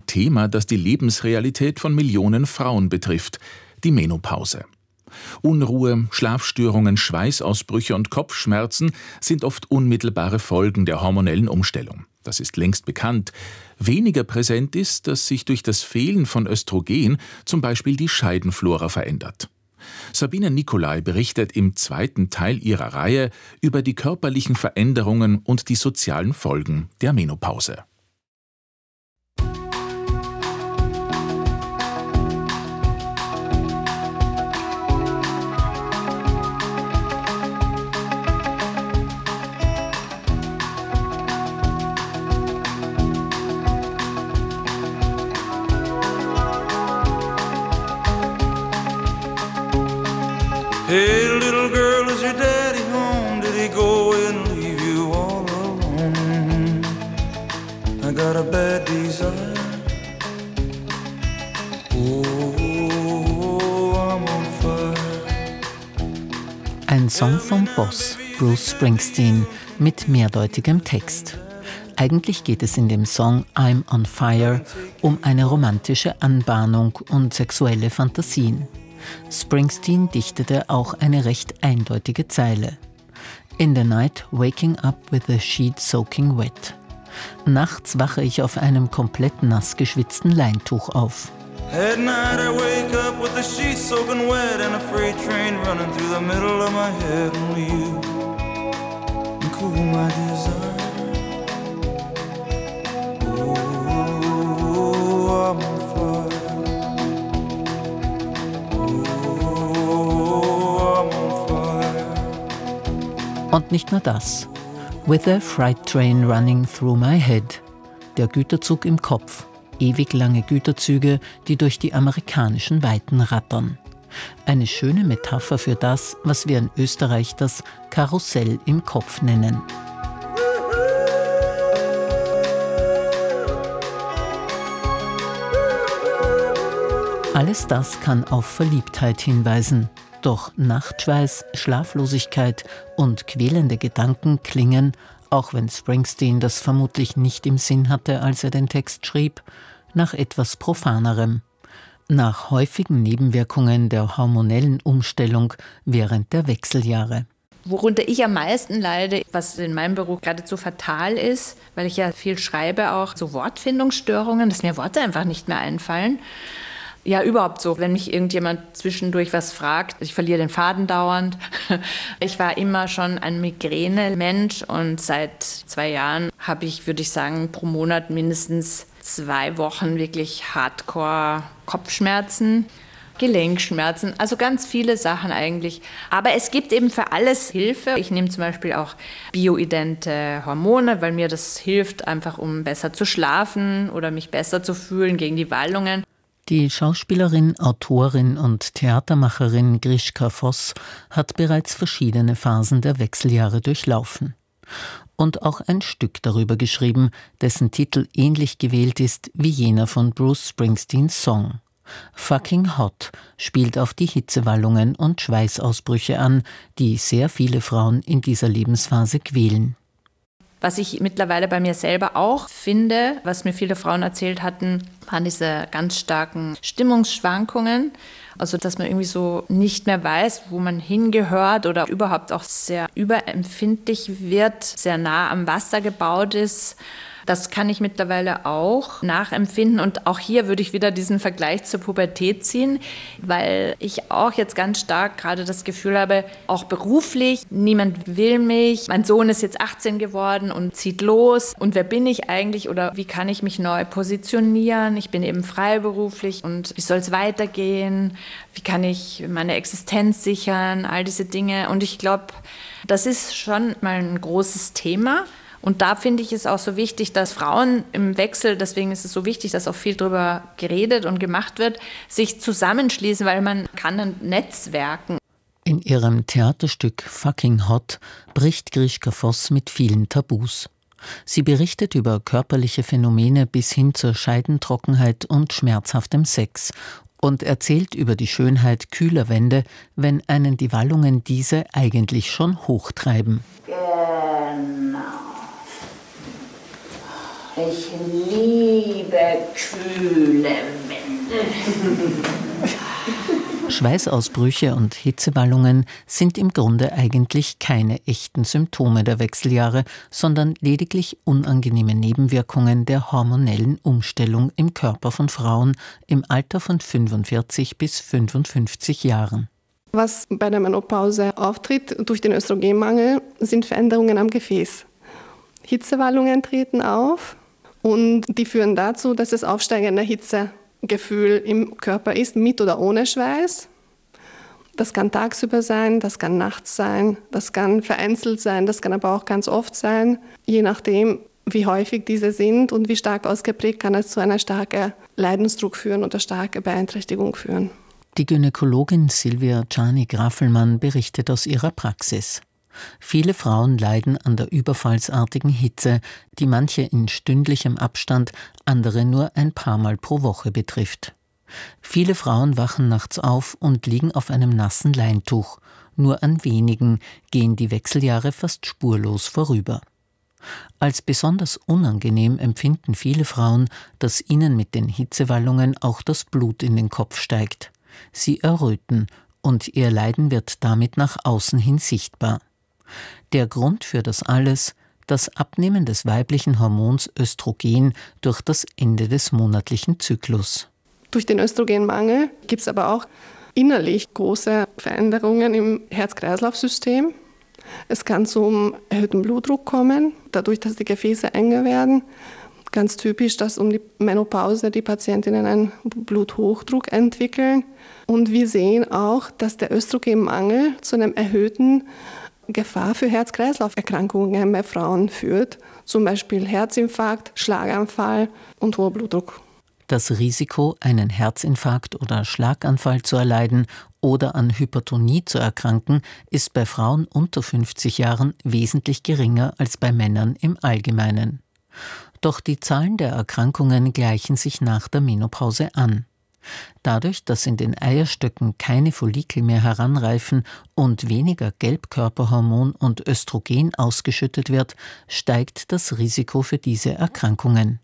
Thema, das die Lebensrealität von Millionen Frauen betrifft: die Menopause. Unruhe, Schlafstörungen, Schweißausbrüche und Kopfschmerzen sind oft unmittelbare Folgen der hormonellen Umstellung. Das ist längst bekannt. Weniger präsent ist, dass sich durch das Fehlen von Östrogen zum Beispiel die Scheidenflora verändert. Sabine Nicolai berichtet im zweiten Teil ihrer Reihe über die körperlichen Veränderungen und die sozialen Folgen der Menopause. Hey, little girl, is your daddy home? Did he go and leave you all alone? I got a bad desire. Oh, I'm on fire. Ein Song vom Boss, Bruce Springsteen, mit mehrdeutigem Text. Eigentlich geht es in dem Song I'm on Fire um eine romantische Anbahnung und sexuelle Fantasien. Springsteen dichtete auch eine recht eindeutige Zeile. In the night, waking up with the sheet soaking wet. Nachts wache ich auf einem komplett nass geschwitzten Leintuch auf. At night I wake up with the sheets soaking wet and a freight train running through the middle of my head. Only you can cool my desire. Oh, I'm on fire. Und nicht nur das. With a freight train running through my head. Der Güterzug im Kopf. Ewig lange Güterzüge, die durch die amerikanischen Weiten rattern. Eine schöne Metapher für das, was wir in Österreich das Karussell im Kopf nennen. Alles das kann auf Verliebtheit hinweisen. Doch Nachtschweiß, Schlaflosigkeit und quälende Gedanken klingen, auch wenn Springsteen das vermutlich nicht im Sinn hatte, als er den Text schrieb, nach etwas Profanerem. Nach häufigen Nebenwirkungen der hormonellen Umstellung während der Wechseljahre. Worunter ich am meisten leide, was in meinem Beruf geradezu fatal ist, weil ich ja viel schreibe, auch so Wortfindungsstörungen, dass mir Worte einfach nicht mehr einfallen. Ja, überhaupt so, wenn mich irgendjemand zwischendurch was fragt, ich verliere den Faden dauernd. Ich war immer schon ein Migräne-Mensch und seit 2 Jahren habe ich, würde ich sagen, pro Monat mindestens 2 Wochen wirklich Hardcore-Kopfschmerzen, Gelenkschmerzen, also ganz viele Sachen eigentlich. Aber es gibt eben für alles Hilfe. Ich nehme zum Beispiel auch bioidente Hormone, weil mir das hilft, einfach um besser zu schlafen oder mich besser zu fühlen gegen die Wallungen. Die Schauspielerin, Autorin und Theatermacherin Grishka Voss hat bereits verschiedene Phasen der Wechseljahre durchlaufen. Und auch ein Stück darüber geschrieben, dessen Titel ähnlich gewählt ist wie jener von Bruce Springsteens Song. Fucking Hot spielt auf die Hitzewallungen und Schweißausbrüche an, die sehr viele Frauen in dieser Lebensphase quälen. Was ich mittlerweile bei mir selber auch finde, was mir viele Frauen erzählt hatten, waren diese ganz starken Stimmungsschwankungen. Also, dass man irgendwie so nicht mehr weiß, wo man hingehört oder überhaupt auch sehr überempfindlich wird, sehr nah am Wasser gebaut ist. Das kann ich mittlerweile auch nachempfinden. Und auch hier würde ich wieder diesen Vergleich zur Pubertät ziehen, weil ich auch jetzt ganz stark gerade das Gefühl habe, auch beruflich, niemand will mich. Mein Sohn ist jetzt 18 geworden und zieht los. Und wer bin ich eigentlich oder wie kann ich mich neu positionieren? Ich bin eben freiberuflich und wie soll es weitergehen? Wie kann ich meine Existenz sichern? All diese Dinge. Und ich glaube, das ist schon mal ein großes Thema. Und da finde ich es auch so wichtig, dass Frauen im Wechsel, deswegen ist es so wichtig, dass auch viel darüber geredet und gemacht wird, sich zusammenschließen, weil man kann dann netzwerken. In ihrem Theaterstück Fucking Hot bricht Grishka Voss mit vielen Tabus. Sie berichtet über körperliche Phänomene bis hin zur Scheidentrockenheit und schmerzhaftem Sex und erzählt über die Schönheit kühler Wände, wenn einen die Wallungen diese eigentlich schon hochtreiben. Genau. Ich liebe kühle Wände. Schweißausbrüche und Hitzewallungen sind im Grunde eigentlich keine echten Symptome der Wechseljahre, sondern lediglich unangenehme Nebenwirkungen der hormonellen Umstellung im Körper von Frauen im Alter von 45 bis 55 Jahren. Was bei der Menopause auftritt durch den Östrogenmangel, sind Veränderungen am Gefäß. Hitzewallungen treten auf und die führen dazu, dass das aufsteigende Hitzegefühl im Körper ist, mit oder ohne Schweiß. Das kann tagsüber sein, das kann nachts sein, das kann vereinzelt sein, das kann aber auch ganz oft sein. Je nachdem, wie häufig diese sind und wie stark ausgeprägt, kann es zu einer starken Leidensdruck führen oder starke Beeinträchtigung führen. Die Gynäkologin Silvia Czarny-Graffelmann berichtet aus ihrer Praxis. Viele Frauen leiden an der überfallsartigen Hitze, die manche in stündlichem Abstand, andere nur ein paar Mal pro Woche betrifft. Viele Frauen wachen nachts auf und liegen auf einem nassen Leintuch. Nur an wenigen gehen die Wechseljahre fast spurlos vorüber. Als besonders unangenehm empfinden viele Frauen, dass ihnen mit den Hitzewallungen auch das Blut in den Kopf steigt. Sie erröten und ihr Leiden wird damit nach außen hin sichtbar. Der Grund für das alles: das Abnehmen des weiblichen Hormons Östrogen durch das Ende des monatlichen Zyklus. Durch den Östrogenmangel gibt es aber auch innerlich große Veränderungen im Herz-Kreislauf-System. Es kann zum erhöhten Blutdruck kommen, dadurch, dass die Gefäße enger werden. Ganz typisch, dass um die Menopause die Patientinnen einen Bluthochdruck entwickeln. Und wir sehen auch, dass der Östrogenmangel zu einem erhöhten Gefahr für Herz-Kreislauf-Erkrankungen bei Frauen führt, zum Beispiel Herzinfarkt, Schlaganfall und hoher Blutdruck. Das Risiko, einen Herzinfarkt oder Schlaganfall zu erleiden oder an Hypertonie zu erkranken, ist bei Frauen unter 50 Jahren wesentlich geringer als bei Männern im Allgemeinen. Doch die Zahlen der Erkrankungen gleichen sich nach der Menopause an. Dadurch, dass in den Eierstöcken keine Follikel mehr heranreifen und weniger Gelbkörperhormon und Östrogen ausgeschüttet wird, steigt das Risiko für diese Erkrankungen.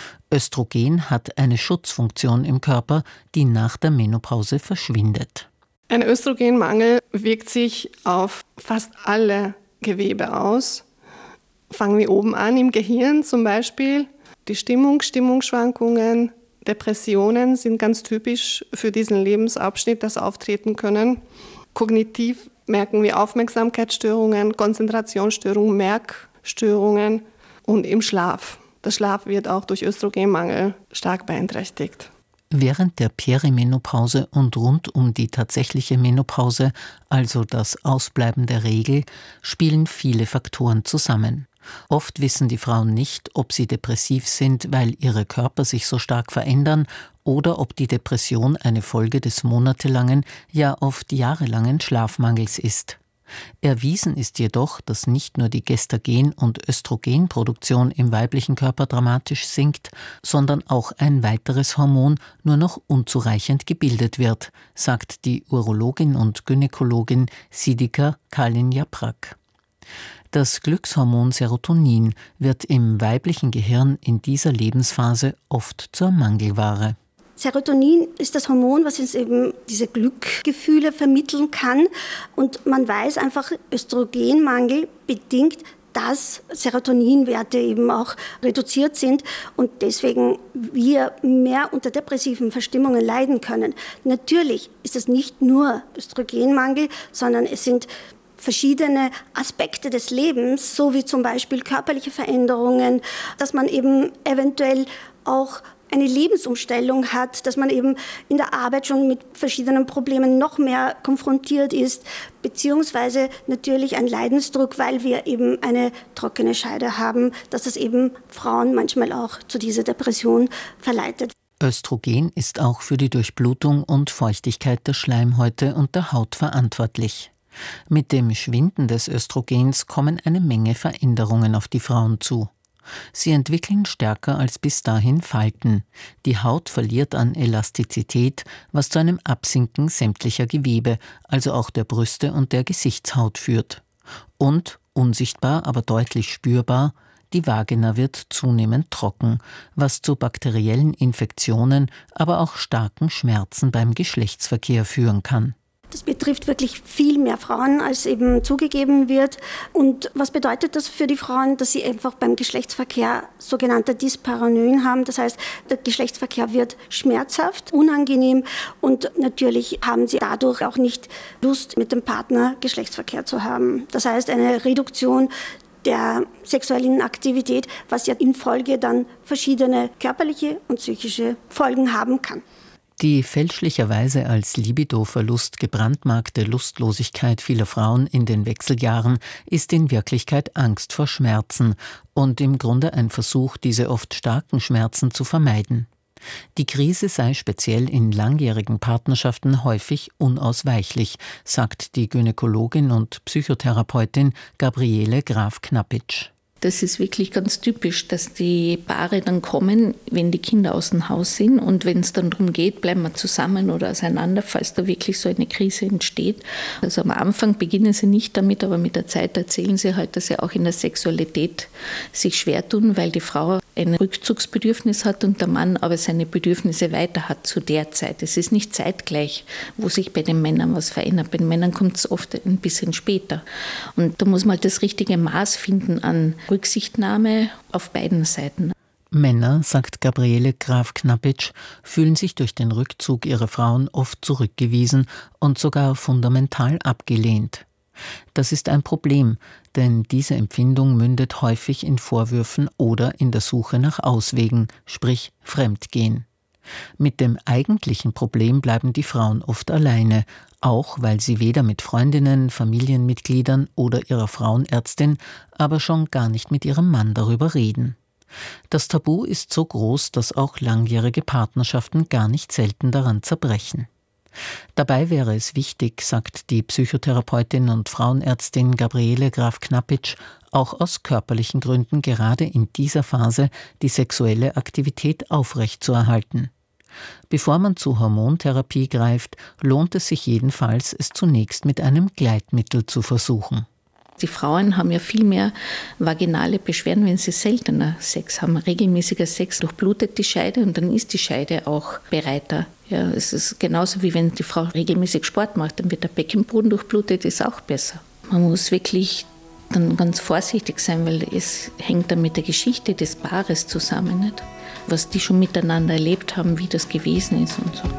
Östrogen hat eine Schutzfunktion im Körper, die nach der Menopause verschwindet. Ein Östrogenmangel wirkt sich auf fast alle Gewebe aus. Fangen wir oben an, im Gehirn zum Beispiel. Die Stimmungsschwankungen, Depressionen sind ganz typisch für diesen Lebensabschnitt, das auftreten können. Kognitiv merken wir Aufmerksamkeitsstörungen, Konzentrationsstörungen, Merkstörungen und im Schlaf. Der Schlaf wird auch durch Östrogenmangel stark beeinträchtigt. Während der Perimenopause und rund um die tatsächliche Menopause, also das Ausbleiben der Regel, spielen viele Faktoren zusammen. Oft wissen die Frauen nicht, ob sie depressiv sind, weil ihre Körper sich so stark verändern, oder ob die Depression eine Folge des monatelangen, ja oft jahrelangen Schlafmangels ist. Erwiesen ist jedoch, dass nicht nur die Gestagen- und Östrogenproduktion im weiblichen Körper dramatisch sinkt, sondern auch ein weiteres Hormon nur noch unzureichend gebildet wird, sagt die Urologin und Gynäkologin Sidika Kalin-Yaprak. Das Glückshormon Serotonin wird im weiblichen Gehirn in dieser Lebensphase oft zur Mangelware. Serotonin ist das Hormon, was uns eben diese Glückgefühle vermitteln kann. Und man weiß einfach, Östrogenmangel bedingt, dass Serotoninwerte eben auch reduziert sind und deswegen wir mehr unter depressiven Verstimmungen leiden können. Natürlich ist es nicht nur Östrogenmangel, sondern es sind verschiedene Aspekte des Lebens, so wie zum Beispiel körperliche Veränderungen, dass man eben eventuell auch eine Lebensumstellung hat, dass man eben in der Arbeit schon mit verschiedenen Problemen noch mehr konfrontiert ist, beziehungsweise natürlich ein Leidensdruck, weil wir eben eine trockene Scheide haben, dass das eben Frauen manchmal auch zu dieser Depression verleitet. Östrogen ist auch für die Durchblutung und Feuchtigkeit der Schleimhäute und der Haut verantwortlich. Mit dem Schwinden des Östrogens kommen eine Menge Veränderungen auf die Frauen zu. Sie entwickeln stärker als bis dahin Falten. Die Haut verliert an Elastizität, was zu einem Absinken sämtlicher Gewebe, also auch der Brüste und der Gesichtshaut führt. Und, unsichtbar, aber deutlich spürbar, Die Vagina wird zunehmend trocken, was zu bakteriellen Infektionen, aber auch starken Schmerzen beim Geschlechtsverkehr führen kann. Das betrifft wirklich viel mehr Frauen, als eben zugegeben wird. Und was bedeutet das für die Frauen? Dass sie einfach beim Geschlechtsverkehr sogenannte Dyspareunie haben. Das heißt, der Geschlechtsverkehr wird schmerzhaft, unangenehm und natürlich haben sie dadurch auch nicht Lust, mit dem Partner Geschlechtsverkehr zu haben. Das heißt, eine Reduktion der sexuellen Aktivität, was ja in Folge dann verschiedene körperliche und psychische Folgen haben kann. Die fälschlicherweise als Libidoverlust gebrandmarkte Lustlosigkeit vieler Frauen in den Wechseljahren ist in Wirklichkeit Angst vor Schmerzen und im Grunde ein Versuch, diese oft starken Schmerzen zu vermeiden. Die Krise sei speziell in langjährigen Partnerschaften häufig unausweichlich, sagt die Gynäkologin und Psychotherapeutin Gabriele Graf-Knappitsch. Das ist wirklich ganz typisch, dass die Paare dann kommen, wenn die Kinder aus dem Haus sind und wenn es dann darum geht, bleiben wir zusammen oder auseinander, falls da wirklich so eine Krise entsteht. Also am Anfang beginnen sie nicht damit, aber mit der Zeit erzählen sie halt, dass sie auch in der Sexualität sich schwer tun, weil die Frau ein Rückzugsbedürfnis hat und der Mann aber seine Bedürfnisse weiter hat zu der Zeit. Es ist nicht zeitgleich, wo sich bei den Männern was verändert. Bei den Männern kommt es oft ein bisschen später. Und da muss man halt das richtige Maß finden an Rücksichtnahme auf beiden Seiten. Männer, sagt Gabriele Graf-Knappitsch, fühlen sich durch den Rückzug ihrer Frauen oft zurückgewiesen und sogar fundamental abgelehnt. Das ist ein Problem, denn diese Empfindung mündet häufig in Vorwürfen oder in der Suche nach Auswegen, sprich Fremdgehen. Mit dem eigentlichen Problem bleiben die Frauen oft alleine, auch weil sie weder mit Freundinnen, Familienmitgliedern oder ihrer Frauenärztin, aber schon gar nicht mit ihrem Mann darüber reden. Das Tabu ist so groß, dass auch langjährige Partnerschaften gar nicht selten daran zerbrechen. Dabei wäre es wichtig, sagt die Psychotherapeutin und Frauenärztin Gabriele Graf-Knappitsch, auch aus körperlichen Gründen gerade in dieser Phase die sexuelle Aktivität aufrechtzuerhalten. Bevor man zu Hormontherapie greift, lohnt es sich jedenfalls, es zunächst mit einem Gleitmittel zu versuchen. Die Frauen haben ja viel mehr vaginale Beschwerden, wenn sie seltener Sex haben. Regelmäßiger Sex durchblutet die Scheide und dann ist die Scheide auch bereiter. Ja, es ist genauso wie wenn die Frau regelmäßig Sport macht, dann wird der Beckenboden durchblutet, ist auch besser. Man muss wirklich dann ganz vorsichtig sein, weil es hängt dann mit der Geschichte des Paares zusammen, nicht? Was die schon miteinander erlebt haben, wie das gewesen ist und so.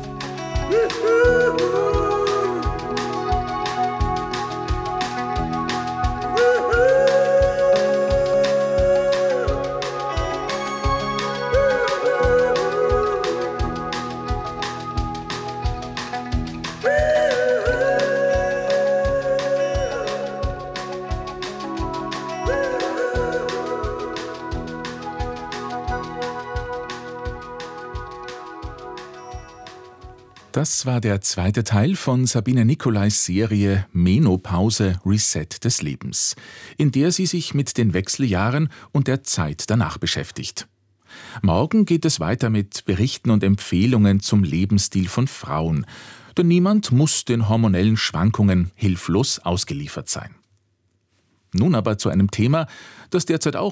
Das war der zweite Teil von Sabine Nicolais Serie Menopause – Reset des Lebens, in der sie sich mit den Wechseljahren und der Zeit danach beschäftigt. Morgen geht es weiter mit Berichten und Empfehlungen zum Lebensstil von Frauen, denn niemand muss den hormonellen Schwankungen hilflos ausgeliefert sein. Nun aber zu einem Thema, das derzeit auch